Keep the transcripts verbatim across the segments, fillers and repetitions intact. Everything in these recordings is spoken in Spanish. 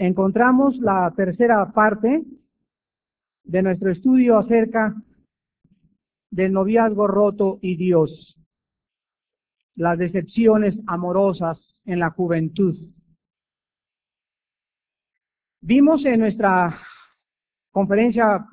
encontramos la tercera parte de nuestro estudio acerca del noviazgo roto y Dios, las decepciones amorosas en la juventud. Vimos en nuestra conferencia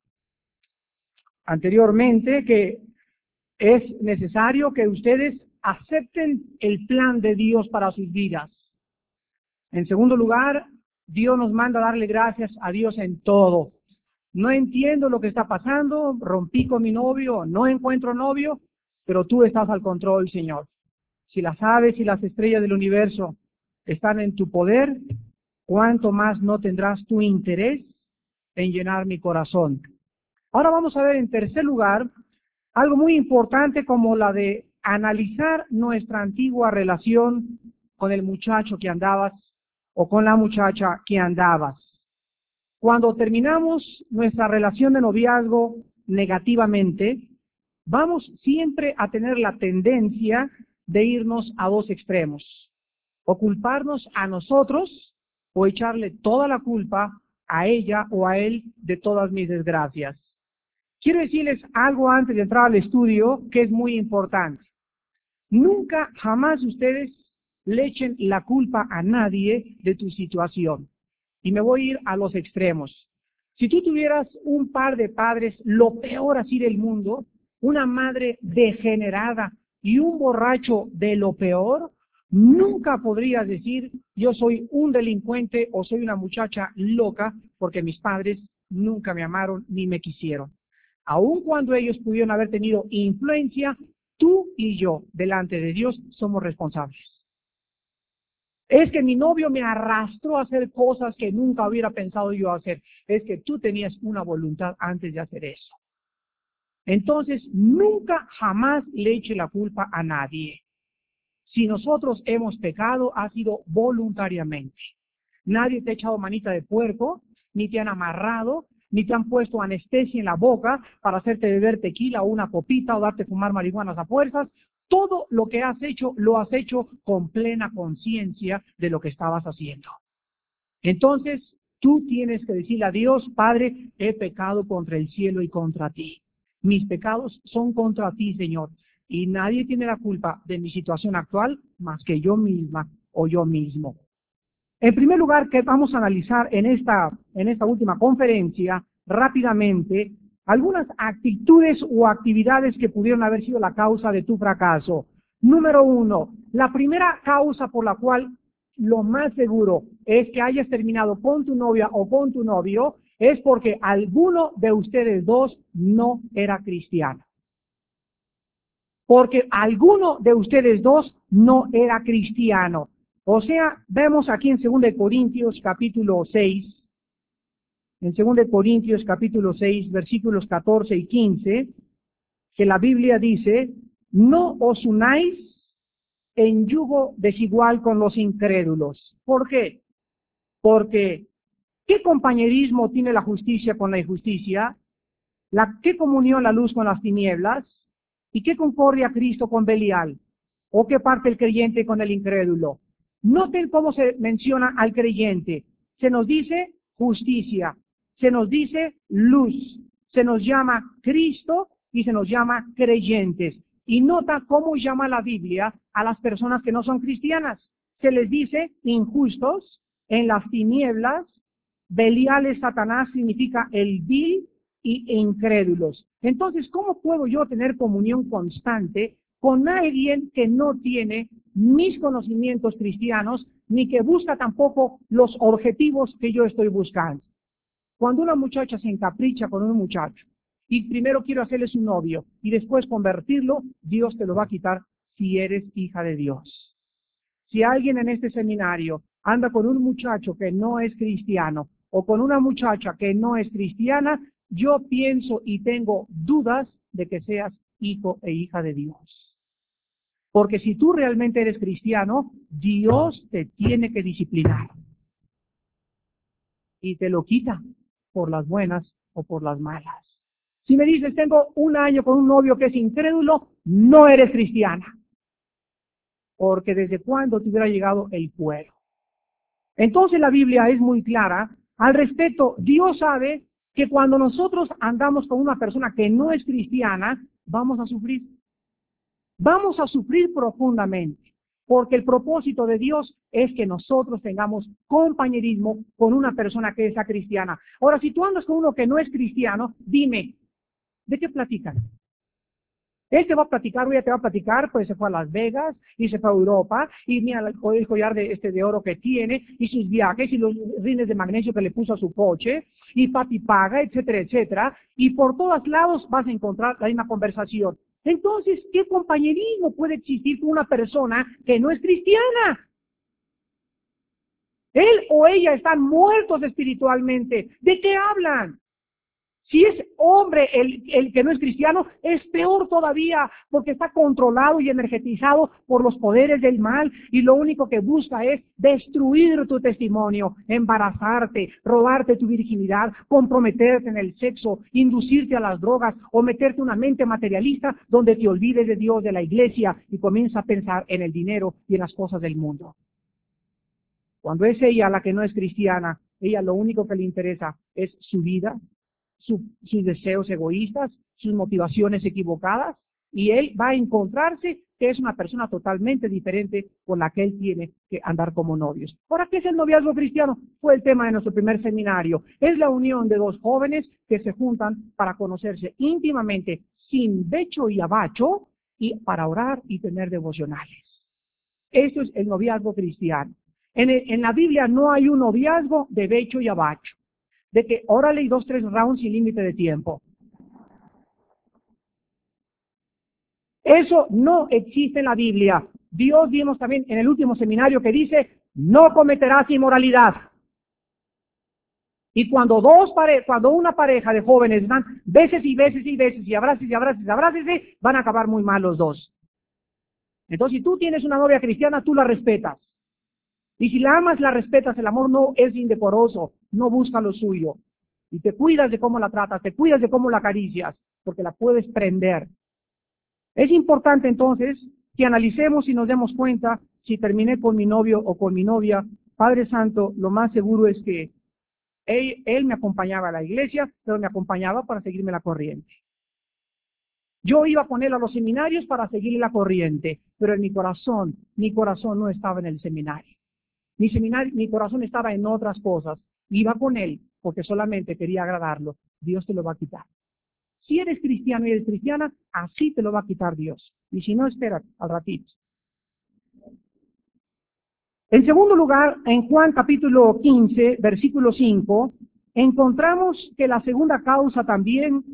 anteriormente que es necesario que ustedes acepten el plan de Dios para sus vidas. En segundo lugar, Dios nos manda a darle gracias a Dios en todo. No entiendo lo que está pasando, rompí con mi novio, no encuentro novio, pero tú estás al control, Señor. Si las aves y las estrellas del universo están en tu poder, ¿cuánto más no tendrás tu interés en llenar mi corazón? Ahora vamos a ver en tercer lugar algo muy importante como la de analizar nuestra antigua relación con el muchacho que andabas o con la muchacha que andabas. Cuando terminamos nuestra relación de noviazgo negativamente, vamos siempre a tener la tendencia de irnos a dos extremos, o culparnos a nosotros o echarle toda la culpa a ella o a él de todas mis desgracias. Quiero decirles algo antes de entrar al estudio que es muy importante. Nunca, jamás ustedes le echen la culpa a nadie de tu situación. Y me voy a ir a los extremos. Si tú tuvieras un par de padres, lo peor así del mundo, una madre degenerada y un borracho de lo peor, nunca podrías decir, yo soy un delincuente o soy una muchacha loca porque mis padres nunca me amaron ni me quisieron. Aun cuando ellos pudieron haber tenido influencia, tú y yo, delante de Dios, somos responsables. Es que mi novio me arrastró a hacer cosas que nunca hubiera pensado yo hacer. Es que tú tenías una voluntad antes de hacer eso. Entonces, nunca, jamás le eche la culpa a nadie. Si nosotros hemos pecado, ha sido voluntariamente. Nadie te ha echado manita de puerco, ni te han amarrado, ni te han puesto anestesia en la boca para hacerte beber tequila o una copita o darte fumar marihuanas a fuerzas. Todo lo que has hecho, lo has hecho con plena conciencia de lo que estabas haciendo. Entonces, tú tienes que decirle a Dios, Padre, he pecado contra el cielo y contra ti. Mis pecados son contra ti, Señor, y nadie tiene la culpa de mi situación actual más que yo misma o yo mismo. En primer lugar, que vamos a analizar en esta, en esta última conferencia, rápidamente, algunas actitudes o actividades que pudieron haber sido la causa de tu fracaso. Número uno, la primera causa por la cual lo más seguro es que hayas terminado con tu novia o con tu novio es porque alguno de ustedes dos no era cristiano. Porque alguno de ustedes dos no era cristiano. O sea, vemos aquí en segunda de Corintios capítulo seis, en segunda de Corintios capítulo seis, versículos catorce y quince, que la Biblia dice, no os unáis en yugo desigual con los incrédulos. ¿Por qué? Porque ¿qué compañerismo tiene la justicia con la injusticia? La, ¿Qué comunión la luz con las tinieblas? ¿Y qué concordia Cristo con Belial? ¿O qué parte el creyente con el incrédulo? Noten cómo se menciona al creyente. Se nos dice justicia, se nos dice luz, se nos llama Cristo y se nos llama creyentes. Y nota cómo llama la Biblia a las personas que no son cristianas. Se les dice injustos, en las tinieblas, Belial es Satanás, significa el vil y incrédulos. Entonces, ¿cómo puedo yo tener comunión constante con alguien que no tiene mis conocimientos cristianos, ni que busca tampoco los objetivos que yo estoy buscando? Cuando una muchacha se encapricha con un muchacho, y primero quiero hacerle su novio, y después convertirlo, Dios te lo va a quitar si eres hija de Dios. Si alguien en este seminario anda con un muchacho que no es cristiano, o con una muchacha que no es cristiana, yo pienso y tengo dudas de que seas hijo e hija de Dios. Porque si tú realmente eres cristiano, Dios te tiene que disciplinar. Y te lo quita por las buenas o por las malas. Si me dices, tengo un año con un novio que es incrédulo, no eres cristiana. Porque desde cuándo te hubiera llegado el cuero. Entonces la Biblia es muy clara al respecto. Dios sabe que cuando nosotros andamos con una persona que no es cristiana, vamos a sufrir. Vamos a sufrir profundamente, porque el propósito de Dios es que nosotros tengamos compañerismo con una persona que es cristiana. Ahora, si tú andas con uno que no es cristiano, dime, ¿de qué platican? Él te va a platicar, ella te va a platicar, pues se fue a Las Vegas y se fue a Europa y mira el collar de, este, de oro que tiene y sus viajes y los rines de magnesio que le puso a su coche y papi paga, etcétera, etcétera. Y por todos lados vas a encontrar la misma conversación. Entonces, ¿qué compañerismo puede existir con una persona que no es cristiana? Él o ella están muertos espiritualmente. ¿De qué hablan? Si es hombre el, el que no es cristiano, es peor todavía, porque está controlado y energetizado por los poderes del mal, y lo único que busca es destruir tu testimonio, embarazarte, robarte tu virginidad, comprometerte en el sexo, inducirte a las drogas, o meterte una mente materialista donde te olvides de Dios, de la iglesia, y comienza a pensar en el dinero y en las cosas del mundo. Cuando es ella la que no es cristiana, ella lo único que le interesa es su vida, Su, sus deseos egoístas, sus motivaciones equivocadas, y él va a encontrarse que es una persona totalmente diferente con la que él tiene que andar como novios. Ahora, ¿qué es el noviazgo cristiano? Fue el tema de nuestro primer seminario. Es la unión de dos jóvenes que se juntan para conocerse íntimamente, sin becho y abacho, y para orar y tener devocionales. Esto es el noviazgo cristiano. En, el, en la Biblia no hay un noviazgo de becho y abacho, de que órale y dos, tres rounds sin límite de tiempo. Eso no existe en la Biblia. Dios vimos también en el último seminario que dice, no cometerás inmoralidad. Y cuando dos pare cuando una pareja de jóvenes están veces y veces y veces y abraces y abraces y abraces, van a acabar muy mal los dos. Entonces, si tú tienes una novia cristiana, tú la respetas. Y si la amas, la respetas. El amor no es indecoroso, no busca lo suyo. Y te cuidas de cómo la tratas, te cuidas de cómo la acaricias, porque la puedes prender. Es importante entonces que analicemos y nos demos cuenta si terminé con mi novio o con mi novia. Padre Santo, lo más seguro es que él, él me acompañaba a la iglesia, pero me acompañaba para seguirme la corriente. Yo iba con él a los seminarios para seguirle la corriente, pero en mi corazón, mi corazón no estaba en el seminario. Mi, seminario, mi corazón estaba en otras cosas. Iba con él porque solamente quería agradarlo. Dios te lo va a quitar. Si eres cristiano y eres cristiana, así te lo va a quitar Dios. Y si no, espera al ratito. En segundo lugar, en Juan capítulo quince, versículo cinco, encontramos que la segunda causa también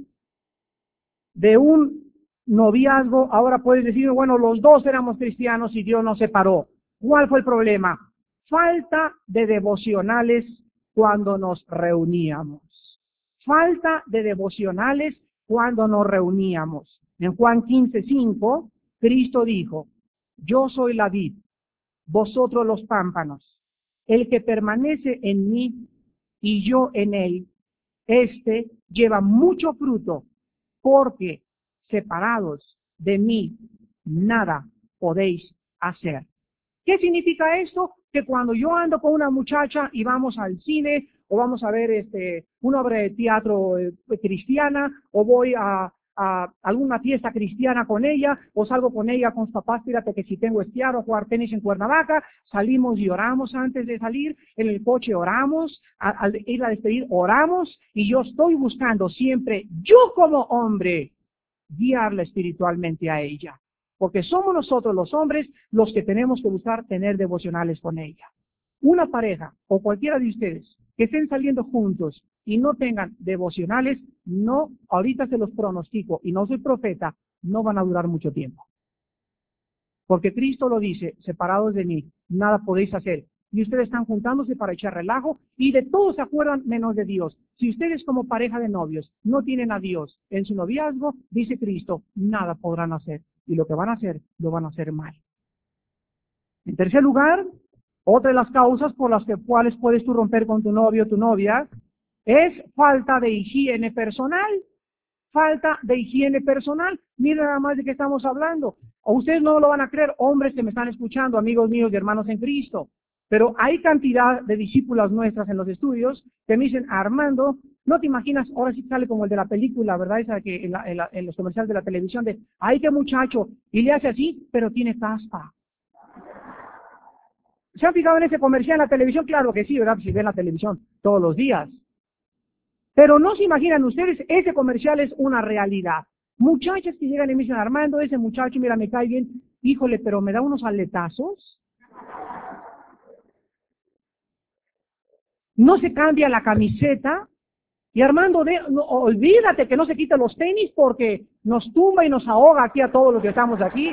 de un noviazgo, ahora puedes decir, bueno, los dos éramos cristianos y Dios nos separó. ¿Cuál fue el problema? Falta de devocionales cuando nos reuníamos. Falta de devocionales cuando nos reuníamos. En Juan quince, cinco, Cristo dijo, yo soy la vid, vosotros los pámpanos. El que permanece en mí y yo en él, este lleva mucho fruto, porque separados de mí nada podéis hacer. ¿Qué significa esto? Que cuando yo ando con una muchacha y vamos al cine, o vamos a ver este, una obra de teatro eh, cristiana, o voy a, a alguna fiesta cristiana con ella, o salgo con ella con sus papás, fíjate que si tengo estiar o jugar tenis en Cuernavaca, salimos y oramos antes de salir, en el coche oramos, a, al ir a despedir oramos, y yo estoy buscando siempre, yo como hombre, guiarla espiritualmente a ella. Porque somos nosotros los hombres los que tenemos que buscar tener devocionales con ella. Una pareja o cualquiera de ustedes que estén saliendo juntos y no tengan devocionales, no, ahorita se los pronostico y no soy profeta, no van a durar mucho tiempo. Porque Cristo lo dice, separados de mí, nada podéis hacer. Y ustedes están juntándose para echar relajo y de todos se acuerdan menos de Dios. Si ustedes como pareja de novios no tienen a Dios en su noviazgo, dice Cristo, nada podrán hacer. Y lo que van a hacer, lo van a hacer mal. En tercer lugar, otra de las causas por las que, cuales puedes tú romper con tu novio o tu novia es falta de higiene personal. Falta de higiene personal. Miren nada más de qué estamos hablando. O ustedes no lo van a creer, hombres que me están escuchando, amigos míos y hermanos en Cristo. Pero hay cantidad de discípulas nuestras en los estudios que me dicen, Armando, no te imaginas, ahora sí sale como el de la película, ¿verdad? Esa que en, la, en, la, en los comerciales de la televisión de, ay, qué muchacho, y le hace así, pero tiene caspa. ¿Se han fijado en ese comercial en la televisión? Claro que sí, ¿verdad? Si ven la televisión todos los días. Pero no se imaginan ustedes, ese comercial es una realidad. Muchachas que llegan y me dicen, Armando, ese muchacho, mira, me cae bien, híjole, pero me da unos aletazos. No se cambia la camiseta. Y Armando, de, no, olvídate que no se quita los tenis porque nos tumba y nos ahoga aquí a todos los que estamos aquí.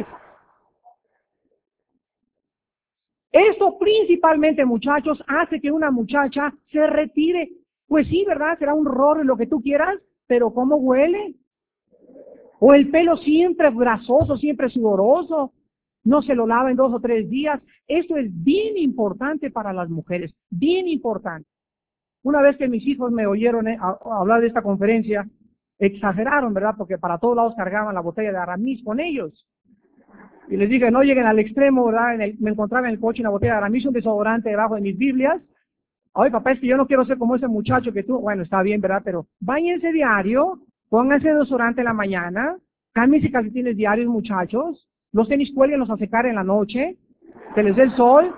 Esto principalmente, muchachos, hace que una muchacha se retire. Pues sí, ¿verdad? Será un rollo lo que tú quieras, pero ¿cómo huele? O el pelo siempre grasoso, siempre sudoroso. No se lo lava en dos o tres días. Esto es bien importante para las mujeres, bien importante. Una vez que mis hijos me oyeron eh, a, a hablar de esta conferencia, exageraron, ¿verdad? Porque para todos lados cargaban la botella de Aramis con ellos. Y les dije, no lleguen al extremo, ¿verdad? En el, me encontraba en el coche una botella de Aramis, un desodorante debajo de mis Biblias. Ay, papá, es que yo no quiero ser como ese muchacho que tú, bueno, está bien, ¿verdad? Pero váyanse diario, pónganse desodorante en la mañana, cámbiense calcetines diarios, muchachos, los tenis cuélguenlos a secar en la noche, que les dé el sol.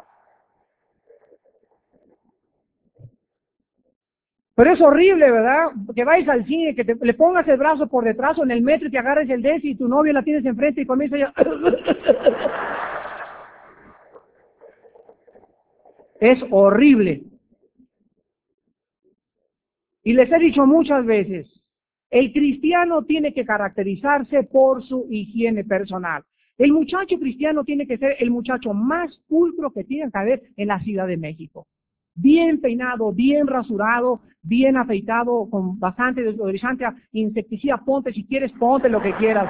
Pero es horrible, ¿verdad? Que vayas al cine, que te, le pongas el brazo por detrás o en el metro y te agarres el dedo y tu novio la tienes enfrente y comienza ya. Es horrible. Y les he dicho muchas veces, el cristiano tiene que caracterizarse por su higiene personal. El muchacho cristiano tiene que ser el muchacho más pulcro que tiene que haber en la Ciudad de México. Bien peinado, bien rasurado, bien afeitado, con bastante desodorizante, insecticida, ponte si quieres, ponte lo que quieras.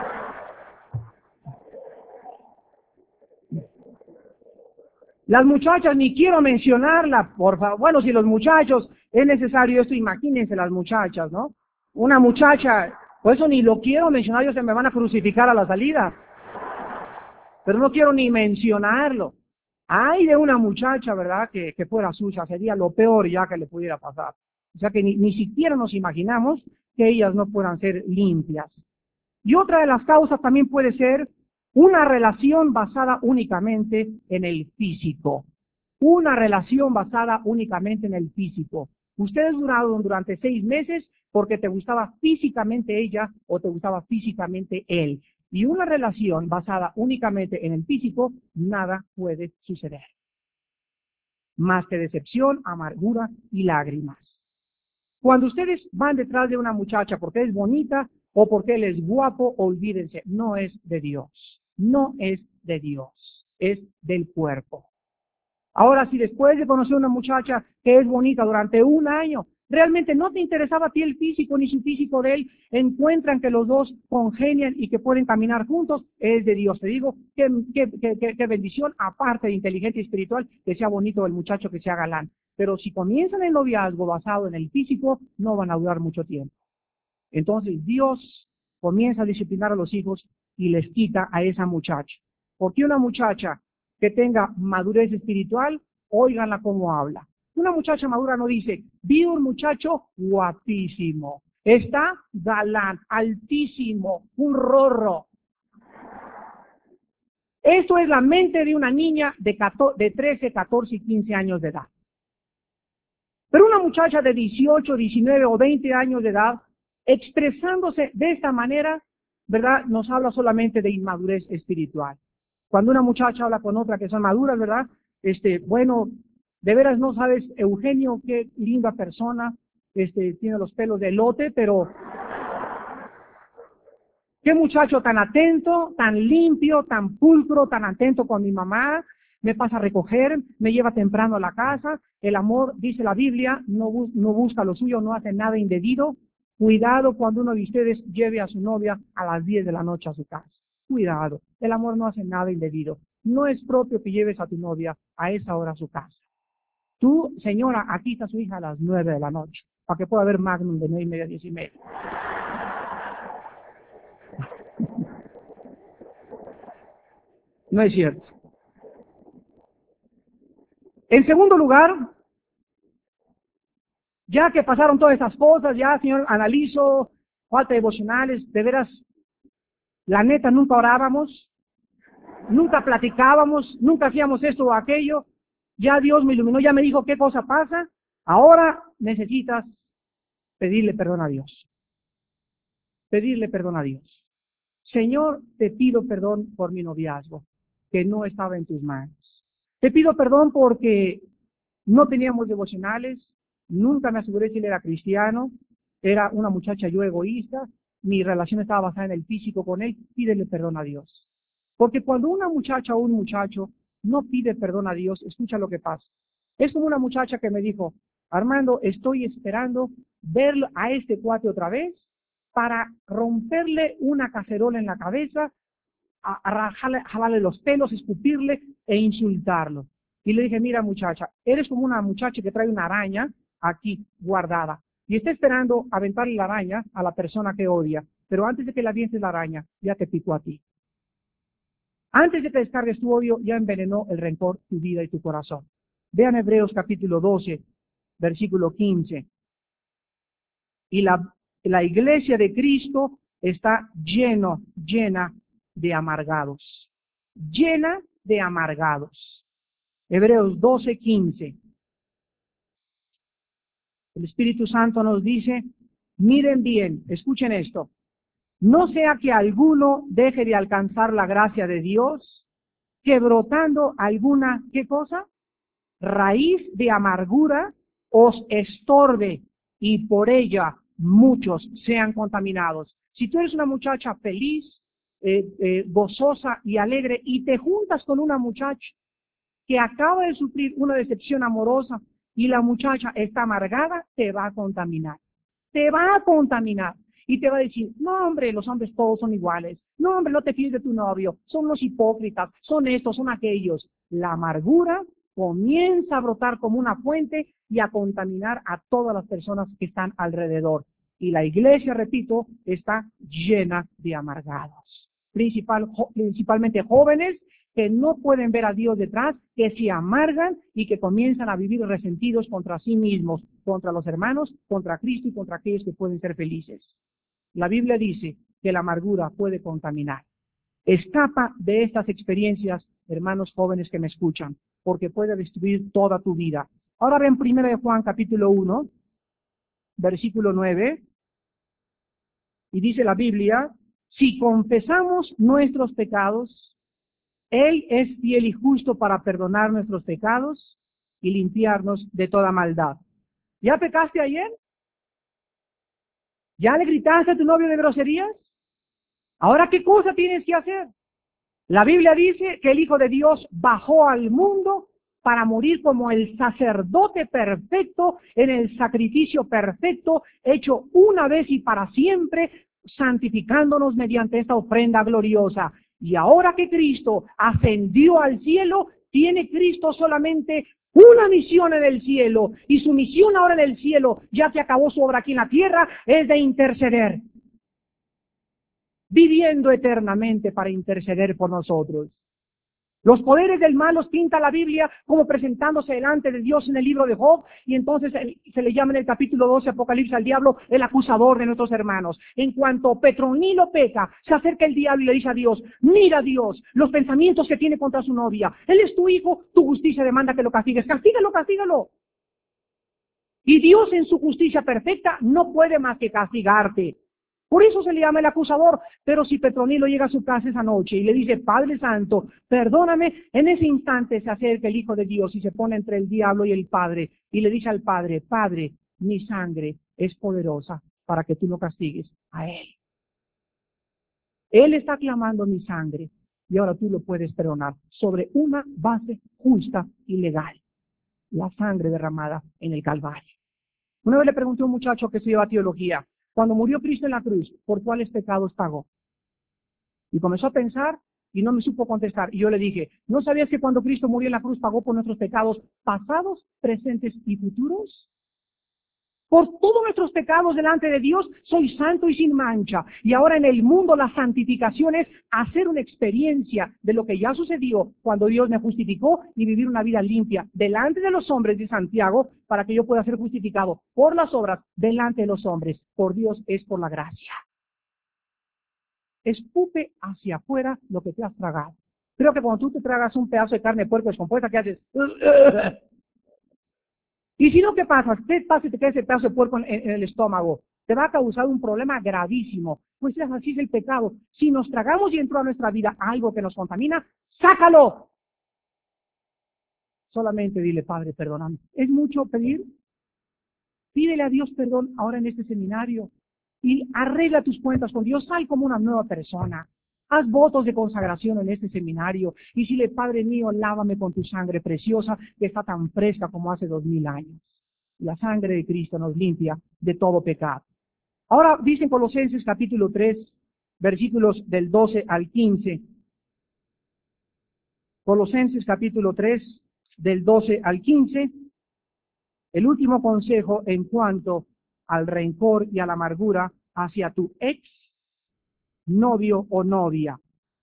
Las muchachas, ni quiero mencionarla, por favor. Bueno, si los muchachos, es necesario esto, imagínense las muchachas, ¿no? Una muchacha, por eso ni lo quiero mencionar, ellos se me van a crucificar a la salida. Pero no quiero ni mencionarlo. Ay de una muchacha, ¿verdad?, que, que fuera sucia, sería lo peor ya que le pudiera pasar. O sea que ni, ni siquiera nos imaginamos que ellas no puedan ser limpias. Y otra de las causas también puede ser una relación basada únicamente en el físico. Una relación basada únicamente en el físico. Ustedes duraron durante seis meses porque te gustaba físicamente ella o te gustaba físicamente él. Y una relación basada únicamente en el físico, nada puede suceder. Más que decepción, amargura y lágrimas. Cuando ustedes van detrás de una muchacha porque es bonita o porque él es guapo, olvídense, no es de Dios. No es de Dios, es del cuerpo. Ahora, si después de conocer a una muchacha que es bonita durante un año, realmente no te interesaba a ti el físico ni su físico de él, encuentran que los dos congenian y que pueden caminar juntos, es de Dios. Te digo, qué, qué, qué, qué bendición, aparte de inteligente y espiritual, que sea bonito el muchacho, que sea galán. Pero si comienzan el noviazgo basado en el físico, no van a durar mucho tiempo. Entonces Dios comienza a disciplinar a los hijos y les quita a esa muchacha. Porque una muchacha que tenga madurez espiritual, óiganla cómo habla. Una muchacha madura no dice, vi un muchacho guapísimo, está galán, altísimo, un rorro. Esto es la mente de una niña de, de trece, catorce y quince años de edad. Pero una muchacha de dieciocho, diecinueve o veinte años de edad, expresándose de esta manera, ¿verdad?, nos habla solamente de inmadurez espiritual. Cuando una muchacha habla con otra que son maduras, ¿verdad?, este, bueno, de veras no sabes, Eugenio, qué linda persona, este, tiene los pelos de elote, pero qué muchacho tan atento, tan limpio, tan pulcro, tan atento con mi mamá, me pasa a recoger, me lleva temprano a la casa. El amor, dice la Biblia, no, bus no busca lo suyo, no hace nada indebido. Cuidado cuando uno de ustedes lleve a su novia a las diez de la noche a su casa. Cuidado, el amor no hace nada indebido. No es propio que lleves a tu novia a esa hora a su casa. Tú, señora, aquí está su hija a las nueve de la noche, para que pueda haber Magnum de nueve y media a diez y media. No es cierto. En segundo lugar, ya que pasaron todas estas cosas, ya, Señor, analizo, falta de devocionales, de veras, la neta, nunca orábamos, nunca platicábamos, nunca hacíamos esto o aquello, ya Dios me iluminó, ya me dijo qué cosa pasa, ahora necesitas pedirle perdón a Dios, pedirle perdón a Dios. Señor, te pido perdón por mi noviazgo, que no estaba en tus manos. Te pido perdón porque no teníamos devocionales, nunca me aseguré si él era cristiano, era una muchacha yo egoísta, mi relación estaba basada en el físico con él, pídele perdón a Dios. Porque cuando una muchacha o un muchacho no pide perdón a Dios, escucha lo que pasa. Es como una muchacha que me dijo, Armando, estoy esperando verlo a este cuate otra vez para romperle una cacerola en la cabeza, a, a jalarle, jalarle los pelos, escupirle e insultarlo. Y le dije, mira muchacha, eres como una muchacha que trae una araña aquí guardada y está esperando aventarle la araña a la persona que odia, pero antes de que le avientes la araña, ya te picó a ti. Antes de que descargues tu odio, ya envenenó el rencor tu vida y tu corazón. Vean Hebreos capítulo doce, versículo quince. Y la, la iglesia de Cristo está lleno, llena de amargados. Llena de amargados. Hebreos doce, quince. El Espíritu Santo nos dice, miren bien, escuchen esto. No sea que alguno deje de alcanzar la gracia de Dios, que brotando alguna, ¿qué cosa? Raíz de amargura os estorbe y por ella muchos sean contaminados. Si tú eres una muchacha feliz, eh, eh, gozosa y alegre y te juntas con una muchacha que acaba de sufrir una decepción amorosa y la muchacha está amargada, te va a contaminar. Te va a contaminar. Y te va a decir, no hombre, los hombres todos son iguales. No hombre, no te fíes de tu novio. Son los hipócritas, son estos, son aquellos. La amargura comienza a brotar como una fuente y a contaminar a todas las personas que están alrededor. Y la iglesia, repito, está llena de amargados. Principal, jo, principalmente jóvenes que no pueden ver a Dios detrás, que se amargan y que comienzan a vivir resentidos contra sí mismos, contra los hermanos, contra Cristo y contra aquellos que pueden ser felices. La Biblia dice que la amargura puede contaminar. Escapa de estas experiencias, hermanos jóvenes que me escuchan, porque puede destruir toda tu vida. Ahora ven primero de Juan capítulo uno, versículo nueve, y dice la Biblia, si confesamos nuestros pecados, Él es fiel y justo para perdonar nuestros pecados y limpiarnos de toda maldad. ¿Ya pecaste ayer? ¿Ya le gritaste a tu novio de groserías? Ahora, ¿qué cosa tienes que hacer? La Biblia dice que el Hijo de Dios bajó al mundo para morir como el sacerdote perfecto, en el sacrificio perfecto, hecho una vez y para siempre, santificándonos mediante esta ofrenda gloriosa. Y ahora que Cristo ascendió al cielo, tiene Cristo solamente una misión en el cielo, y su misión ahora en el cielo, ya que acabó su obra aquí en la tierra, es de interceder, viviendo eternamente para interceder por nosotros. Los poderes del mal los pinta la Biblia como presentándose delante de Dios en el libro de Job, y entonces se le llama en el capítulo doce, Apocalipsis, al diablo el acusador de nuestros hermanos. En cuanto Petronilo peca, se acerca el diablo y le dice a Dios, mira Dios, los pensamientos que tiene contra su novia, él es tu hijo, tu justicia demanda que lo castigues, castígalo, castígalo. Y Dios en su justicia perfecta no puede más que castigarte. Por eso se le llama el acusador. Pero si Petronilo llega a su casa esa noche y le dice, Padre Santo, perdóname, en ese instante se acerca el Hijo de Dios y se pone entre el diablo y el Padre y le dice al Padre, Padre, mi sangre es poderosa para que tú lo castigues a él. Él está clamando mi sangre y ahora tú lo puedes perdonar sobre una base justa y legal, la sangre derramada en el Calvario. Una vez le pregunté a un muchacho que estudiaba teología, cuando murió Cristo en la cruz, ¿por cuáles pecados pagó? Y comenzó a pensar y no me supo contestar. Y yo le dije, ¿no sabías que cuando Cristo murió en la cruz pagó por nuestros pecados pasados, presentes y futuros? Por todos nuestros pecados delante de Dios, soy santo y sin mancha. Y ahora en el mundo la santificación es hacer una experiencia de lo que ya sucedió cuando Dios me justificó y vivir una vida limpia delante de los hombres de Santiago para que yo pueda ser justificado por las obras delante de los hombres. Por Dios es por la gracia. Escupe hacia afuera lo que te has tragado. Creo que cuando tú te tragas un pedazo de carne de puerco descompuesta, ¿qué haces? Y si no, ¿qué pasa? ¿Qué pasa si te queda ese pedazo de puerco en, en el estómago? Te va a causar un problema gravísimo. Pues así es el pecado. Si nos tragamos y entró a nuestra vida algo que nos contamina, ¡sácalo! Solamente dile, Padre, perdóname. ¿Es mucho pedir? Pídele a Dios perdón ahora en este seminario y arregla tus cuentas con Dios. Sal como una nueva persona. Haz votos de consagración en este seminario y dile, Padre mío, lávame con tu sangre preciosa que está tan fresca como hace dos mil años. La sangre de Cristo nos limpia de todo pecado. Ahora dice en Colosenses capítulo tres, versículos del doce al quince. Colosenses capítulo tres, del doce al quince. El último consejo en cuanto al rencor y a la amargura hacia tu ex novio o novia.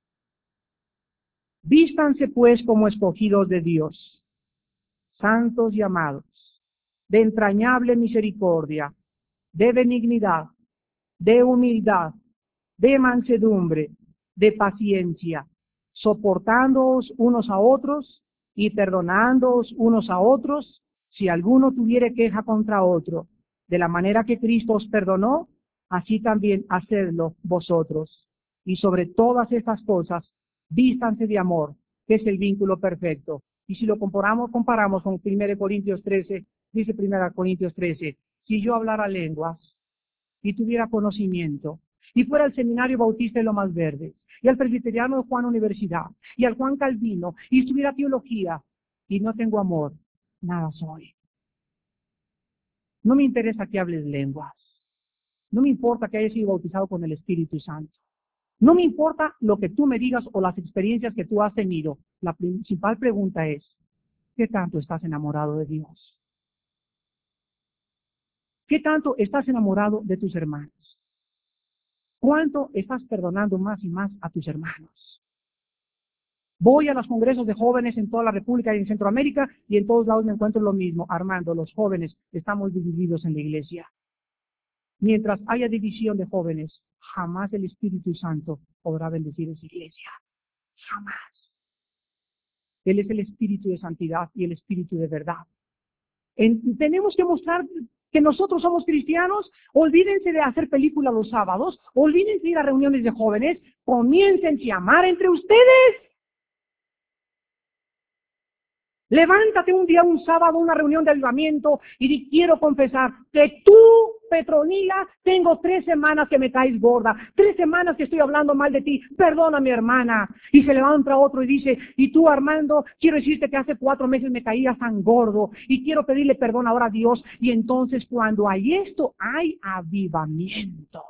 Vístanse pues como escogidos de Dios, santos y amados, de entrañable misericordia, de benignidad, de humildad, de mansedumbre, de paciencia, soportándoos unos a otros y perdonándoos unos a otros, si alguno tuviere queja contra otro, de la manera que Cristo os perdonó, así también hacedlo vosotros. Y sobre todas estas cosas, vístanse de amor, que es el vínculo perfecto. Y si lo comparamos, comparamos con primera Corintios trece, dice primera Corintios trece, si yo hablara lenguas y tuviera conocimiento, y fuera al seminario bautista de Lomas Verdes, y al presbiteriano de Juan Universidad, y al Juan Calvino, y estuviera teología, y no tengo amor, nada soy. No me interesa que hables lenguas. No me importa que hayas sido bautizado con el Espíritu Santo. No me importa lo que tú me digas o las experiencias que tú has tenido. La principal pregunta es, ¿qué tanto estás enamorado de Dios? ¿Qué tanto estás enamorado de tus hermanos? ¿Cuánto estás perdonando más y más a tus hermanos? Voy a los congresos de jóvenes en toda la República y en Centroamérica y en todos lados me encuentro lo mismo. Armando, los jóvenes estamos divididos en la iglesia. Mientras haya división de jóvenes, jamás el Espíritu Santo podrá bendecir esa iglesia. Jamás. Él es el Espíritu de santidad y el Espíritu de verdad. En, tenemos que mostrar que nosotros somos cristianos. Olvídense de hacer películas los sábados, olvídense de ir a reuniones de jóvenes, comiencen a amar entre ustedes. Levántate un día, un sábado, una reunión de avivamiento y di, quiero confesar que tú, Petronila, tengo tres semanas que me caes gorda, tres semanas que estoy hablando mal de ti, perdona mi hermana. Y se levanta otro y dice, y tú, Armando, quiero decirte que hace cuatro meses me caías tan gordo y quiero pedirle perdón ahora a Dios. Y entonces cuando hay esto, hay avivamiento.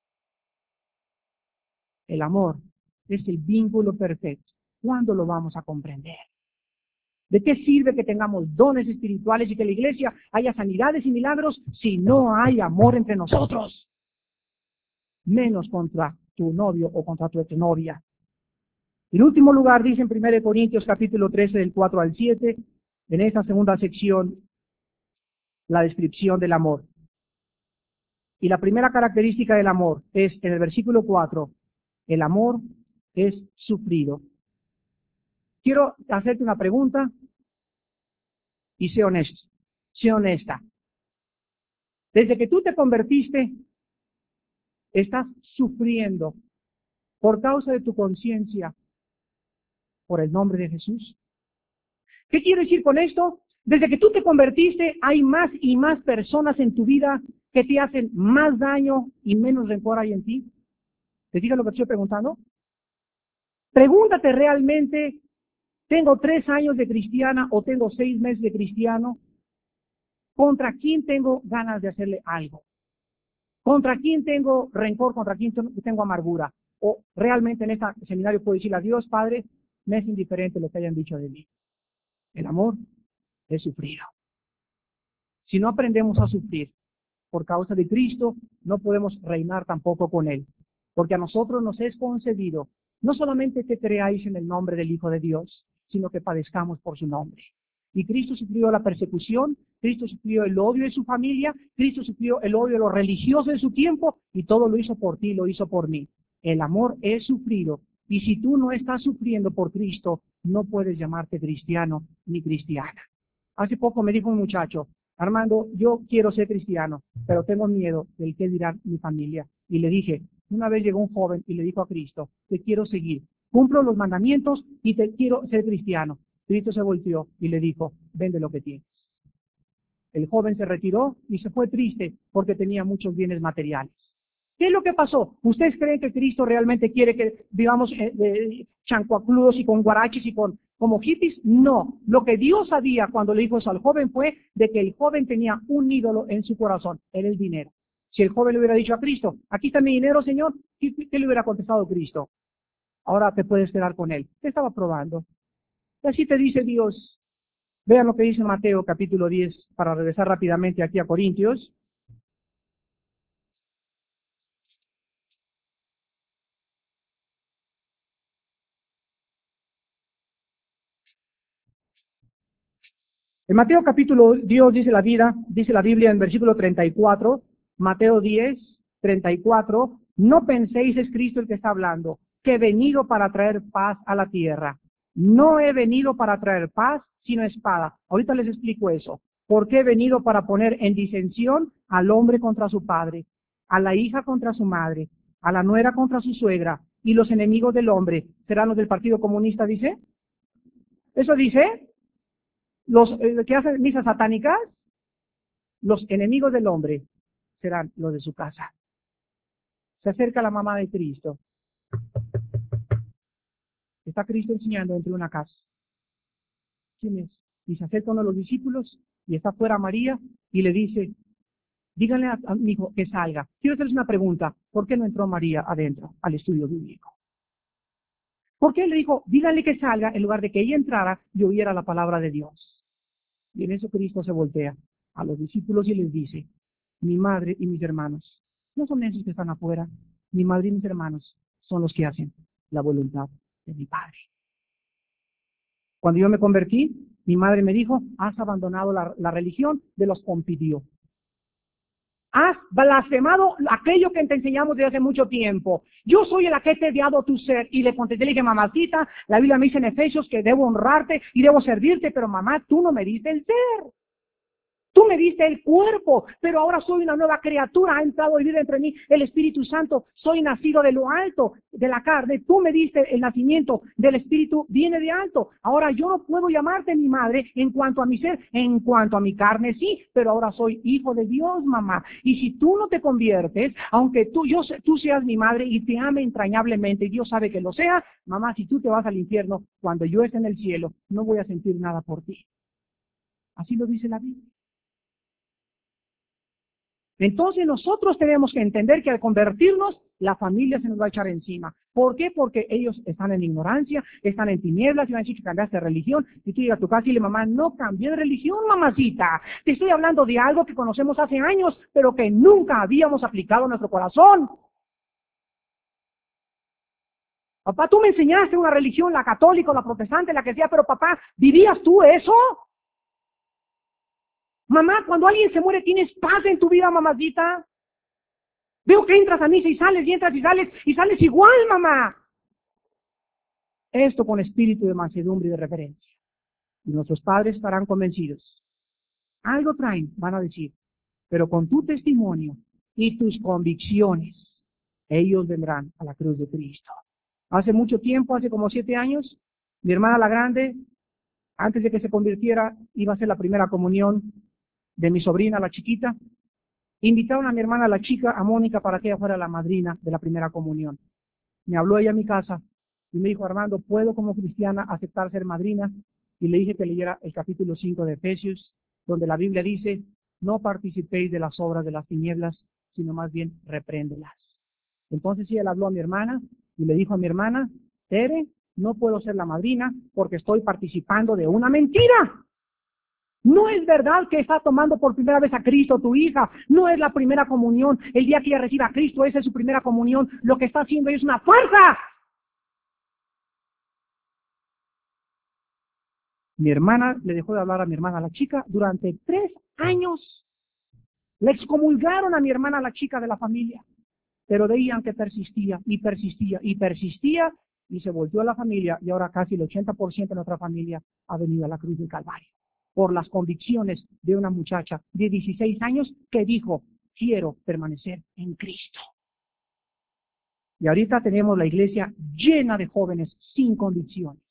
El amor es el vínculo perfecto. ¿Cuándo lo vamos a comprender? ¿De qué sirve que tengamos dones espirituales y que en la iglesia haya sanidades y milagros si no hay amor entre nosotros? Menos contra tu novio o contra tu exnovia. En último lugar, dice en primera Corintios capítulo trece, del cuatro al siete, en esta segunda sección, la descripción del amor. Y la primera característica del amor es, en el versículo cuatro, el amor es sufrido. Quiero hacerte una pregunta y sé honesto, sé honesta. Desde que tú te convertiste, estás sufriendo por causa de tu conciencia por el nombre de Jesús. ¿Qué quiero decir con esto? Desde que tú te convertiste, hay más y más personas en tu vida que te hacen más daño y menos rencor hay en ti. ¿Te fijas lo que te estoy preguntando? Pregúntate realmente, ¿tengo tres años de cristiana o tengo seis meses de cristiano? ¿Contra quién tengo ganas de hacerle algo? ¿Contra quién tengo rencor? ¿Contra quién tengo amargura? O realmente en este seminario puedo decirle a Dios, Padre, me es indiferente lo que hayan dicho de mí. El amor es sufrido. Si no aprendemos a sufrir, por causa de Cristo, no podemos reinar tampoco con Él. Porque a nosotros nos es concedido no solamente que creáis en el nombre del Hijo de Dios, sino que padezcamos por su nombre. Y Cristo sufrió la persecución, Cristo sufrió el odio de su familia, Cristo sufrió el odio de los religiosos de su tiempo, y todo lo hizo por ti, lo hizo por mí. El amor es sufrido, y si tú no estás sufriendo por Cristo, no puedes llamarte cristiano ni cristiana. Hace poco me dijo un muchacho, Armando, yo quiero ser cristiano, pero tengo miedo del que dirá mi familia. Y le dije, una vez llegó un joven y le dijo a Cristo, te quiero seguir, cumplo los mandamientos y te quiero ser cristiano. Cristo se volteó y le dijo, vende lo que tienes. El joven se retiró y se fue triste porque tenía muchos bienes materiales. ¿Qué es lo que pasó? ¿Ustedes creen que Cristo realmente quiere que vivamos eh, de chancuacludos y con guaraches y con como hippies? No. Lo que Dios sabía cuando le dijo eso al joven fue de que el joven tenía un ídolo en su corazón, era el dinero. Si el joven le hubiera dicho a Cristo, aquí está mi dinero, Señor, ¿qué, qué le hubiera contestado Cristo? Ahora te puedes quedar con él. Te estaba probando. Y así te dice Dios. Vean lo que dice Mateo capítulo diez, para regresar rápidamente aquí a Corintios. En Mateo capítulo diez dice la vida, dice la Biblia en versículo treinta y cuatro, Mateo diez, treinta y cuatro, no penséis, es Cristo el que está hablando, que he venido para traer paz a la tierra. No he venido para traer paz, sino espada. Ahorita les explico eso. ¿Por qué he venido para poner en disensión al hombre contra su padre, a la hija contra su madre, a la nuera contra su suegra, y los enemigos del hombre serán los del Partido Comunista, dice? ¿Eso dice? Los eh, que hacen misas satánicas, los enemigos del hombre serán los de su casa. Se acerca la mamá de Cristo. Está Cristo enseñando entre una casa. ¿Quién es? Y se acerca uno de los discípulos y está fuera María y le dice, díganle a, a mi hijo que salga. Quiero hacerles una pregunta. ¿Por qué no entró María adentro al estudio bíblico? ¿Por qué le dijo, díganle que salga en lugar de que ella entrara y oyera la palabra de Dios? Y en eso Cristo se voltea a los discípulos y les dice, mi madre y mis hermanos no son esos que están afuera, mi madre y mis hermanos son los que hacen la voluntad de mi Padre. Cuando yo me convertí, mi madre me dijo, has abandonado la, la religión de los Pompidio. Has blasfemado aquello que te enseñamos desde hace mucho tiempo. Yo soy el que te he dado tu ser. Y le contesté, le dije, mamacita, la Biblia me dice en Efesios que debo honrarte y debo servirte, pero mamá, tú no me diste el ser. Tú me diste el cuerpo, pero ahora soy una nueva criatura, ha entrado a vivir entre mí el Espíritu Santo, soy nacido de lo alto, de la carne, tú me diste el nacimiento del Espíritu, viene de alto. Ahora yo no puedo llamarte mi madre en cuanto a mi ser, en cuanto a mi carne sí, pero ahora soy hijo de Dios, mamá. Y si tú no te conviertes, aunque tú, yo, tú seas mi madre y te ame entrañablemente, y Dios sabe que lo sea, mamá, si tú te vas al infierno, cuando yo esté en el cielo, no voy a sentir nada por ti. Así lo dice la Biblia. Entonces nosotros tenemos que entender que al convertirnos, la familia se nos va a echar encima. ¿Por qué? Porque ellos están en ignorancia, están en tinieblas y van a decir que cambiaste de religión. Y tú llegas a tu casa y le mamá, no cambié de religión, mamacita. Te estoy hablando de algo que conocemos hace años, pero que nunca habíamos aplicado a nuestro corazón. Papá, tú me enseñaste una religión, la católica, la protestante, la que sea, pero papá, ¿vivías tú eso? Mamá, cuando alguien se muere, ¿tienes paz en tu vida, mamacita? Veo que entras a misa y sales, y entras y sales, y sales igual, mamá. Esto con espíritu de mansedumbre y de reverencia. Y nuestros padres estarán convencidos. Algo traen, van a decir, pero con tu testimonio y tus convicciones, ellos vendrán a la cruz de Cristo. Hace mucho tiempo, hace como siete años, mi hermana la grande, antes de que se convirtiera, iba a hacer la primera comunión de mi sobrina, la chiquita. Invitaron a mi hermana, la chica, a Mónica, para que ella fuera la madrina de la primera comunión. Me habló ella a mi casa y me dijo, Armando, ¿puedo como cristiana aceptar ser madrina? Y le dije que leyera el capítulo cinco de Efesios, donde la Biblia dice, no participéis de las obras de las tinieblas, sino más bien repréndelas. Entonces ella le habló a mi hermana y le dijo a mi hermana, Tere, no puedo ser la madrina porque estoy participando de una mentira. No es verdad que está tomando por primera vez a Cristo tu hija. No es la primera comunión. El día que ella reciba a Cristo, esa es su primera comunión. Lo que está haciendo es una farsa. Mi hermana le dejó de hablar a mi hermana, la chica, durante tres años. Le excomulgaron a mi hermana, la chica de la familia. Pero veían que persistía y persistía y persistía y se volvió a la familia y ahora casi el ochenta por ciento de nuestra familia ha venido a la cruz del Calvario por las convicciones de una muchacha de dieciséis años que dijo, quiero permanecer en Cristo. Y ahorita tenemos la iglesia llena de jóvenes sin convicciones.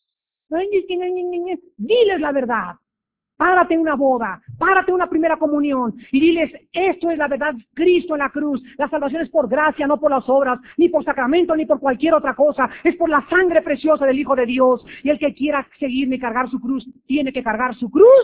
Diles la verdad. Párate en una boda, párate en una primera comunión y diles, esto es la verdad, Cristo en la cruz. La salvación es por gracia, no por las obras, ni por sacramento, ni por cualquier otra cosa. Es por la sangre preciosa del Hijo de Dios. Y el que quiera seguirme y cargar su cruz, tiene que cargar su cruz.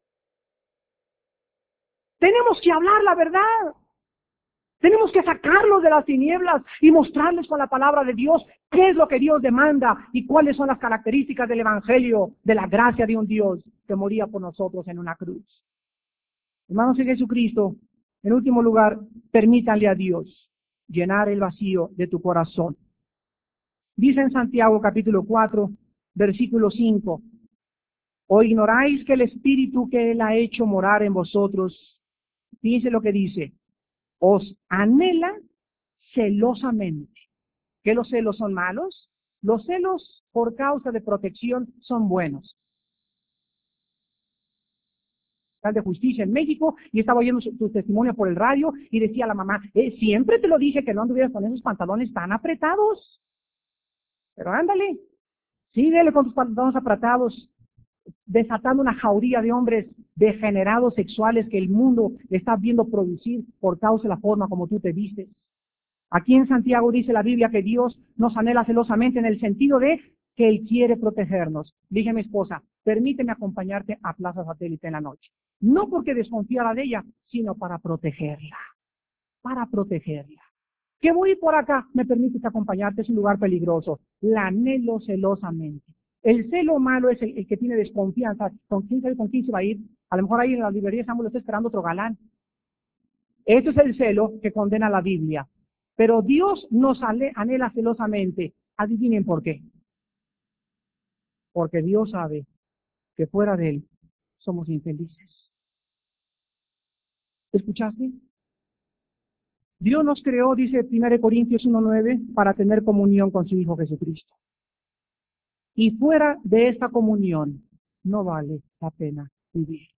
Tenemos que hablar la verdad. Tenemos que sacarlos de las tinieblas y mostrarles con la palabra de Dios qué es lo que Dios demanda y cuáles son las características del Evangelio, de la gracia de un Dios que moría por nosotros en una cruz. Hermanos en Jesucristo, en último lugar, permítanle a Dios llenar el vacío de tu corazón. Dice en Santiago capítulo cuatro, versículo cinco, ¿o ignoráis que el Espíritu que Él ha hecho morar en vosotros? Dice lo que dice, os anhela celosamente. ¿Que los celos son malos? Los celos por causa de protección son buenos. De justicia en México y estaba oyendo su, su testimonio por el radio y decía a la mamá, eh, siempre te lo dije que no anduvieras con esos pantalones tan apretados. Pero ándale, síguele con tus pantalones apretados, desatando una jauría de hombres degenerados sexuales que el mundo está viendo producir por causa de la forma como tú te vistes. Aquí en Santiago dice la Biblia que Dios nos anhela celosamente en el sentido de que Él quiere protegernos. Dije a mi esposa, permíteme acompañarte a Plaza Satélite en la noche. No porque desconfiara de ella, sino para protegerla. Para protegerla. Que voy por acá, me permites acompañarte, es un lugar peligroso. La anhelo celosamente. El celo malo es el, el que tiene desconfianza. ¿Con quién sabe con quién se va a ir? A lo mejor ahí en la librería estamos lo está esperando otro galán. Este es el celo que condena la Biblia. Pero Dios nos anhela celosamente. Adivinen por qué. Porque Dios sabe que fuera de Él somos infelices. ¿Escuchaste? Dios nos creó, dice primera Corintios uno nueve, para tener comunión con su Hijo Jesucristo. Y fuera de esta comunión no vale la pena vivir.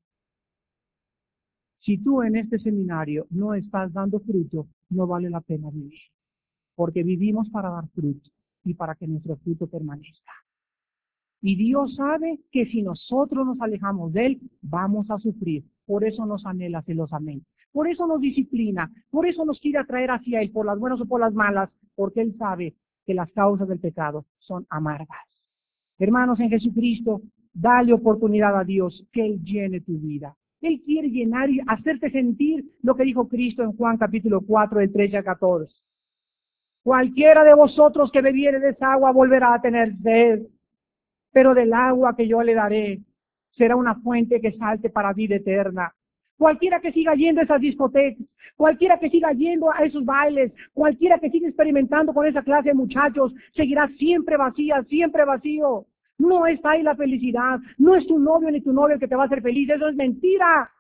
Si tú en este seminario no estás dando fruto, no vale la pena vivir. Porque vivimos para dar fruto y para que nuestro fruto permanezca. Y Dios sabe que si nosotros nos alejamos de Él, vamos a sufrir. Por eso nos anhela celosamente. Por eso nos disciplina. Por eso nos quiere atraer hacia Él, por las buenas o por las malas, porque Él sabe que las causas del pecado son amargas. Hermanos, en Jesucristo, dale oportunidad a Dios que Él llene tu vida. Él quiere llenar y hacerte sentir lo que dijo Cristo en Juan capítulo cuatro, del trece al catorce. Cualquiera de vosotros que bebiere de esa agua volverá a tener sed, pero del agua que yo le daré será una fuente que salte para vida eterna. Cualquiera que siga yendo a esas discotecas, cualquiera que siga yendo a esos bailes, cualquiera que siga experimentando con esa clase de muchachos, seguirá siempre vacía, siempre vacío. No está ahí la felicidad, no es tu novio ni tu novio el que te va a hacer feliz, eso es mentira.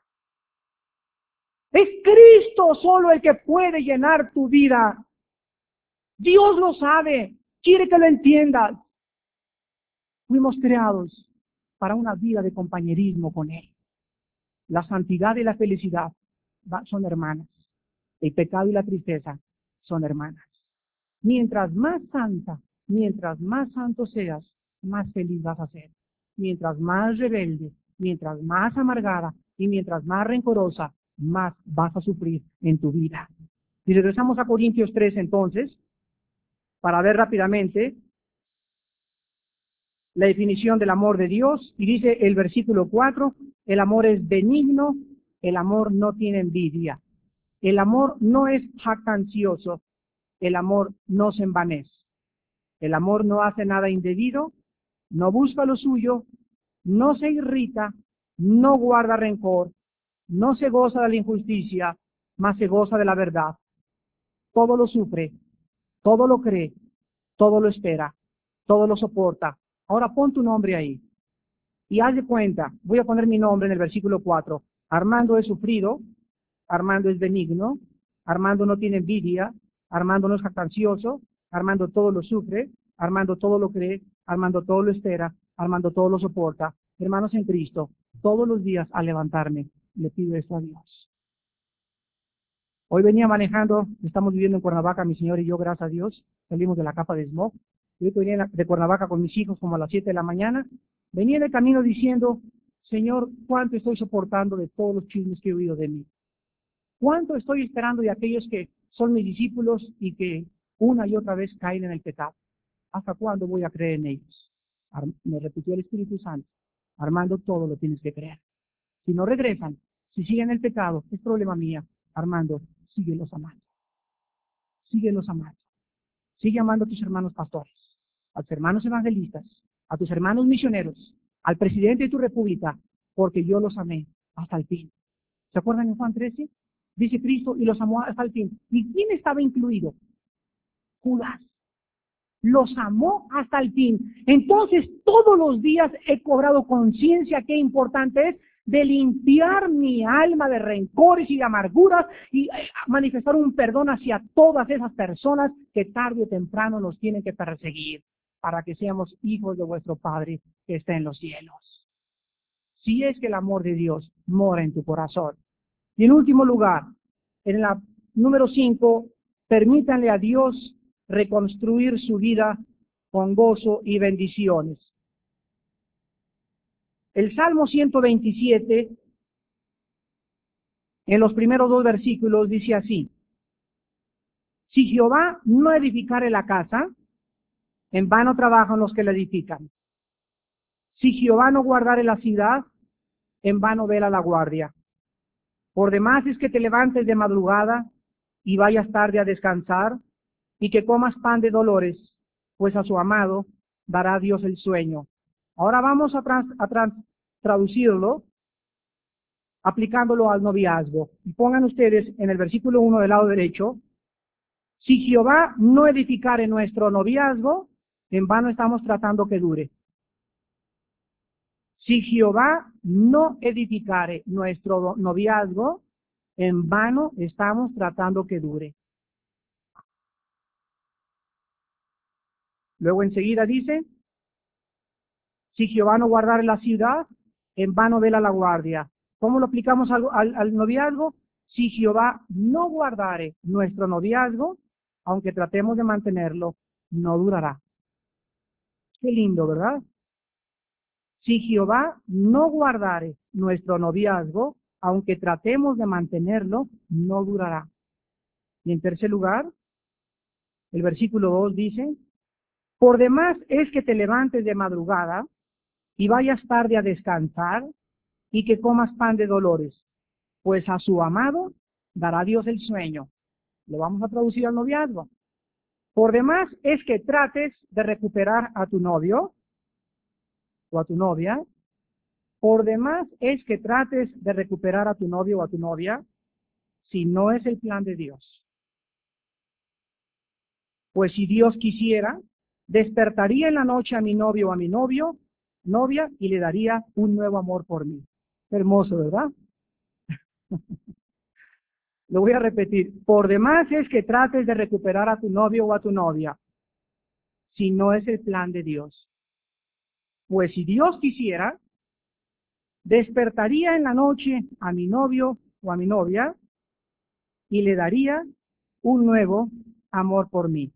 Es Cristo solo el que puede llenar tu vida. Dios lo sabe, quiere que lo entiendas. Fuimos creados para una vida de compañerismo con Él. La santidad y la felicidad son hermanas. El pecado y la tristeza son hermanas. Mientras más santa, mientras más santo seas, más feliz vas a ser. Mientras más rebelde, mientras más amargada y mientras más rencorosa, más vas a sufrir en tu vida. Si regresamos a Corintios tres entonces, para ver rápidamente la definición del amor de Dios, y dice el versículo cuatro, el amor es benigno, el amor no tiene envidia, el amor no es jactancioso, el amor no se envanece, el amor no hace nada indebido, no busca lo suyo, no se irrita, no guarda rencor, no se goza de la injusticia, mas se goza de la verdad. Todo lo sufre, todo lo cree, todo lo espera, todo lo soporta. Ahora pon tu nombre ahí y haz de cuenta, voy a poner mi nombre en el versículo cuatro. Armando es sufrido, Armando es benigno, Armando no tiene envidia, Armando no es jactancioso, Armando todo lo sufre, Armando todo lo cree, Armando todo lo espera, Armando todo lo soporta. Hermanos en Cristo, todos los días al levantarme, le pido esto a Dios. Hoy venía manejando, estamos viviendo en Cuernavaca, mi señor y yo, gracias a Dios, salimos de la capa de smog. Yo venía de Cuernavaca con mis hijos como a las siete de la mañana, venía en el camino diciendo, Señor, ¿cuánto estoy soportando de todos los chismes que he oído de mí? ¿Cuánto estoy esperando de aquellos que son mis discípulos y que una y otra vez caen en el pecado? ¿Hasta cuándo voy a creer en ellos? Me repitió el Espíritu Santo, Armando, todo lo tienes que creer. Si no regresan, si siguen el pecado, es problema mía. Armando, síguelos amando. Síguelos amando. Sigue amando a tus hermanos pastores, a tus hermanos evangelistas, a tus hermanos misioneros, al presidente de tu república, porque yo los amé hasta el fin. ¿Se acuerdan en Juan trece? Dice Cristo, y los amó hasta el fin. ¿Y quién estaba incluido? Judas. Los amó hasta el fin. Entonces, todos los días he cobrado conciencia, qué importante es, de limpiar mi alma de rencores y de amarguras y manifestar un perdón hacia todas esas personas que tarde o temprano nos tienen que perseguir para que seamos hijos de vuestro Padre que está en los cielos. Si es que el amor de Dios mora en tu corazón. Y en último lugar, en la número cinco, permítanle a Dios reconstruir su vida con gozo y bendiciones. El Salmo ciento veintisiete, en los primeros dos versículos, dice así: si Jehová no edificare la casa, en vano trabajan los que la edifican. Si Jehová no guardare la ciudad, en vano vela la guardia. Por demás es que te levantes de madrugada y vayas tarde a descansar, y que comas pan de dolores, pues a su amado dará Dios el sueño. Ahora vamos a, trans, a trans, traducirlo, aplicándolo al noviazgo. Y pongan ustedes en el versículo uno del lado derecho: si Jehová no edificare nuestro noviazgo, en vano estamos tratando que dure. Si Jehová no edificare nuestro noviazgo, en vano estamos tratando que dure. Luego enseguida dice: si Jehová no guardare la ciudad, en vano vela la guardia. ¿Cómo lo aplicamos al, al, al noviazgo? Si Jehová no guardare nuestro noviazgo, aunque tratemos de mantenerlo, no durará. Qué lindo, ¿verdad? Si Jehová no guardare nuestro noviazgo, aunque tratemos de mantenerlo, no durará. Y en tercer lugar, el versículo dos dice: por demás es que te levantes de madrugada y vayas tarde a descansar, y que comas pan de dolores, pues a su amado dará Dios el sueño. Lo vamos a traducir al noviazgo. Por demás es que trates de recuperar a tu novio o a tu novia. Por demás es que trates de recuperar a tu novio o a tu novia, si no es el plan de Dios. Pues si Dios quisiera, despertaría en la noche a mi novio o a mi novio, novia, y le daría un nuevo amor por mí. Hermoso, ¿verdad? Lo voy a repetir. Por demás es que trates de recuperar a tu novio o a tu novia, si no es el plan de Dios. Pues si Dios quisiera, despertaría en la noche a mi novio o a mi novia y le daría un nuevo amor por mí.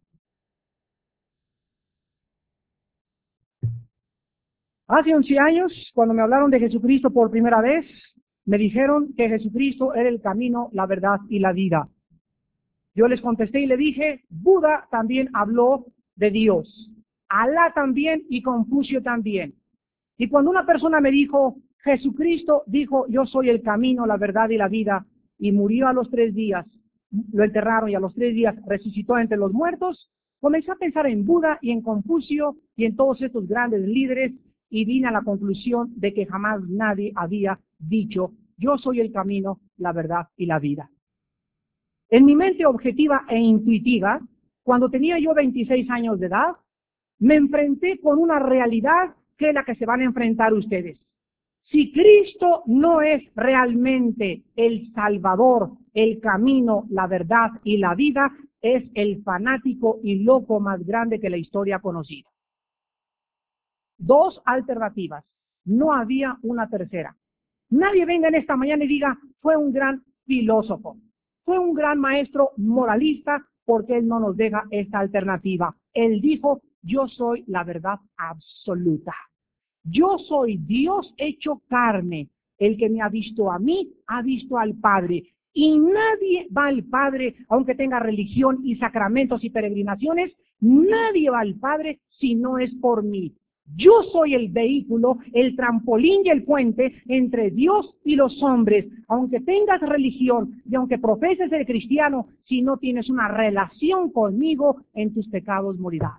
Hace once años, cuando me hablaron de Jesucristo por primera vez, me dijeron que Jesucristo era el camino, la verdad y la vida. Yo les contesté y le dije: Buda también habló de Dios, Alá también y Confucio también. Y cuando una persona me dijo, Jesucristo dijo, yo soy el camino, la verdad y la vida, y murió a los tres días, lo enterraron y a los tres días resucitó entre los muertos, comencé a pensar en Buda y en Confucio y en todos estos grandes líderes y vine a la conclusión de que jamás nadie había dicho, yo soy el camino, la verdad y la vida. En mi mente objetiva e intuitiva, cuando tenía yo veintiséis años de edad, me enfrenté con una realidad que es la que se van a enfrentar ustedes. Si Cristo no es realmente el Salvador, el camino, la verdad y la vida, es el fanático y loco más grande que la historia ha conocido. Dos alternativas, no había una tercera. Nadie venga en esta mañana y diga, fue un gran filósofo, fue un gran maestro moralista, porque él no nos deja esta alternativa. Él dijo, yo soy la verdad absoluta. Yo soy Dios hecho carne. El que me ha visto a mí, ha visto al Padre. Y nadie va al Padre, aunque tenga religión y sacramentos y peregrinaciones, nadie va al Padre si no es por mí. Yo soy el vehículo, el trampolín y el puente entre Dios y los hombres. Aunque tengas religión y aunque profeses ser cristiano, si no tienes una relación conmigo, en tus pecados morirás.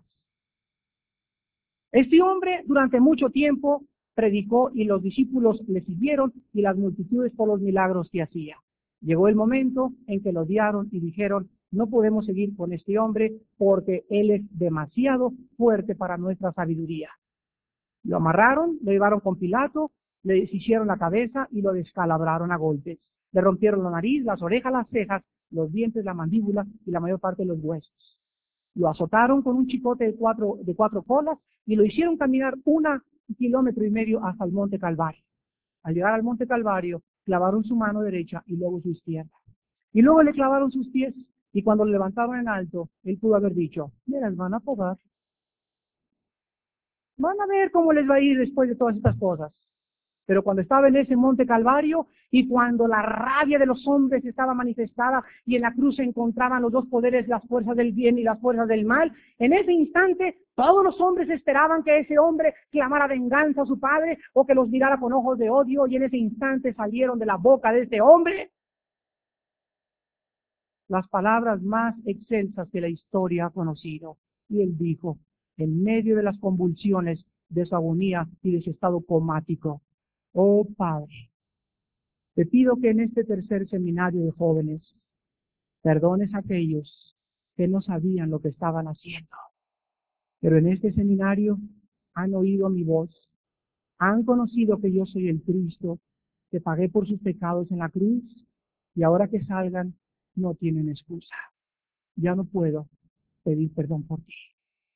Este hombre durante mucho tiempo predicó y los discípulos le siguieron y las multitudes por los milagros que hacía. Llegó el momento en que lo odiaron y dijeron, no podemos seguir con este hombre porque él es demasiado fuerte para nuestra sabiduría. Lo amarraron, lo llevaron con Pilato, le deshicieron la cabeza y lo descalabraron a golpes. Le rompieron la nariz, las orejas, las cejas, los dientes, la mandíbula y la mayor parte de los huesos. Lo azotaron con un chicote de cuatro, de cuatro colas y lo hicieron caminar un kilómetro y medio hasta el Monte Calvario. Al llegar al Monte Calvario, clavaron su mano derecha y luego su izquierda. Y luego le clavaron sus pies y cuando lo levantaron en alto, él pudo haber dicho, me las van a apagar. Van a ver cómo les va a ir después de todas estas cosas. Pero cuando estaba en ese Monte Calvario y cuando la rabia de los hombres estaba manifestada y en la cruz se encontraban los dos poderes, las fuerzas del bien y las fuerzas del mal, en ese instante todos los hombres esperaban que ese hombre clamara venganza a su padre o que los mirara con ojos de odio, y en ese instante salieron de la boca de este hombre las palabras más excelsas que la historia ha conocido. Y él dijo, en medio de las convulsiones de su agonía y de su estado comático, oh Padre, te pido que en este tercer seminario de jóvenes perdones a aquellos que no sabían lo que estaban haciendo. Pero en este seminario han oído mi voz, han conocido que yo soy el Cristo, que pagué por sus pecados en la cruz, y ahora que salgan no tienen excusa. Ya no puedo pedir perdón por ti.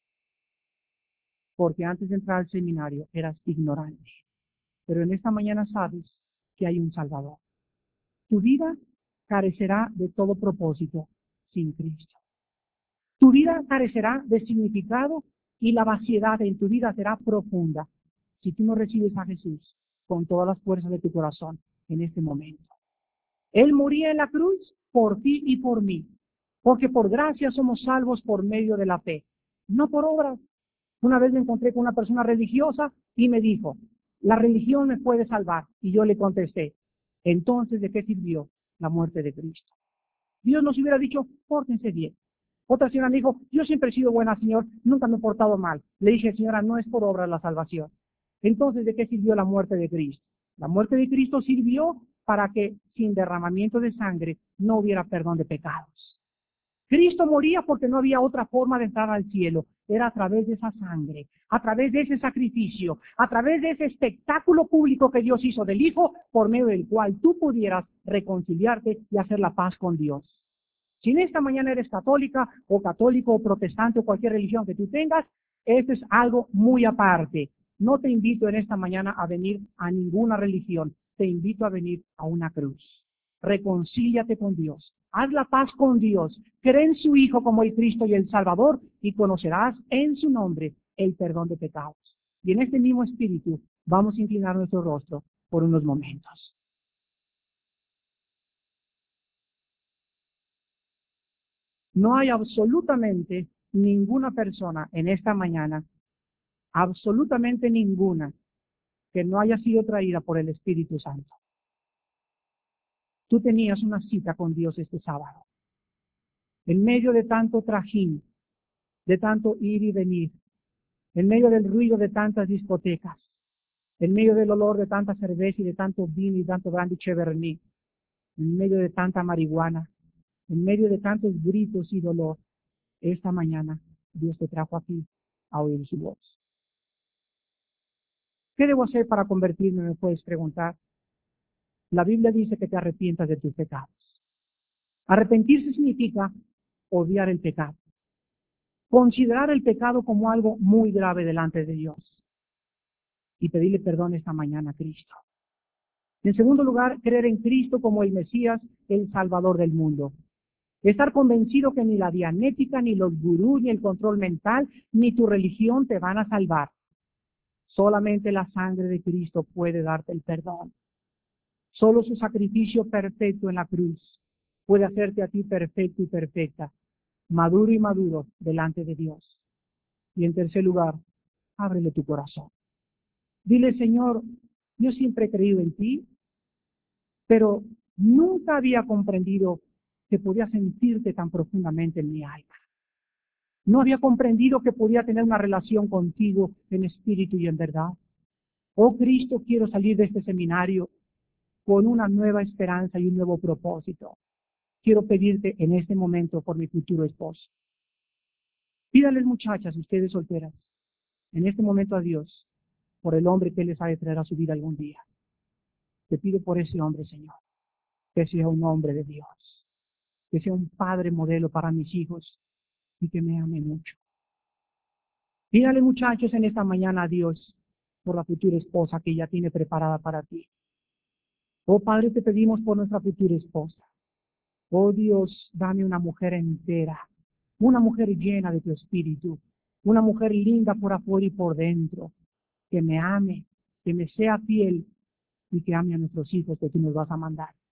Porque antes de entrar al seminario eras ignorante. Pero en esta mañana sabes que hay un Salvador. Tu vida carecerá de todo propósito sin Cristo. Tu vida carecerá de significado y la vaciedad en tu vida será profunda si tú no recibes a Jesús con todas las fuerzas de tu corazón en este momento. Él moría en la cruz por ti y por mí, porque por gracia somos salvos por medio de la fe, no por obras. Una vez me encontré con una persona religiosa y me dijo, la religión me puede salvar. Y yo le contesté, entonces, ¿de qué sirvió la muerte de Cristo? Dios nos hubiera dicho, pórtense bien. Otra señora me dijo, yo siempre he sido buena, Señor, nunca me he portado mal. Le dije, señora, no es por obra la salvación. Entonces, ¿de qué sirvió la muerte de Cristo? La muerte de Cristo sirvió para que sin derramamiento de sangre no hubiera perdón de pecados. Cristo moría porque no había otra forma de entrar al cielo. Era a través de esa sangre, a través de ese sacrificio, a través de ese espectáculo público que Dios hizo del Hijo, por medio del cual tú pudieras reconciliarte y hacer la paz con Dios. Si en esta mañana eres católica o católico o protestante o cualquier religión que tú tengas, esto es algo muy aparte. No te invito en esta mañana a venir a ninguna religión, te invito a venir a una cruz. Reconcíliate con Dios, haz la paz con Dios, cree en su Hijo como el Cristo y el Salvador y conocerás en su nombre el perdón de pecados. Y en este mismo espíritu vamos a inclinar nuestro rostro por unos momentos. No hay absolutamente ninguna persona en esta mañana, absolutamente ninguna, que no haya sido traída por el Espíritu Santo. Tú tenías una cita con Dios este sábado. En medio de tanto trajín, de tanto ir y venir, en medio del ruido de tantas discotecas, en medio del olor de tanta cerveza y de tanto vino y tanto brandy cheverny, en medio de tanta marihuana, en medio de tantos gritos y dolor, esta mañana Dios te trajo aquí a oír su voz. ¿Qué debo hacer para convertirme? Me puedes preguntar. La Biblia dice que te arrepientas de tus pecados. Arrepentirse significa odiar el pecado. Considerar el pecado como algo muy grave delante de Dios. Y pedirle perdón esta mañana a Cristo. En segundo lugar, creer en Cristo como el Mesías, el Salvador del mundo. Estar convencido que ni la dianética, ni los gurús, ni el control mental, ni tu religión te van a salvar. Solamente la sangre de Cristo puede darte el perdón. Solo su sacrificio perfecto en la cruz puede hacerte a ti perfecto y perfecta, maduro y maduro delante de Dios. Y en tercer lugar, ábrele tu corazón. Dile, Señor, yo siempre he creído en ti, pero nunca había comprendido que podía sentirte tan profundamente en mi alma. No había comprendido que podía tener una relación contigo en espíritu y en verdad. Oh Cristo, quiero salir de este seminario con una nueva esperanza y un nuevo propósito. Quiero pedirte en este momento por mi futuro esposo. Pídales, muchachas, ustedes solteras, en este momento a Dios, por el hombre que les ha de traer a su vida algún día. Te pido por ese hombre, Señor, que sea un hombre de Dios, que sea un padre modelo para mis hijos y que me ame mucho. Pídale, muchachos, en esta mañana a Dios por la futura esposa que ella tiene preparada para ti. Oh Padre, te pedimos por nuestra futura esposa. Oh Dios, dame una mujer entera, una mujer llena de tu espíritu, una mujer linda por afuera y por dentro, que me ame, que me sea fiel y que ame a nuestros hijos que tú nos vas a mandar.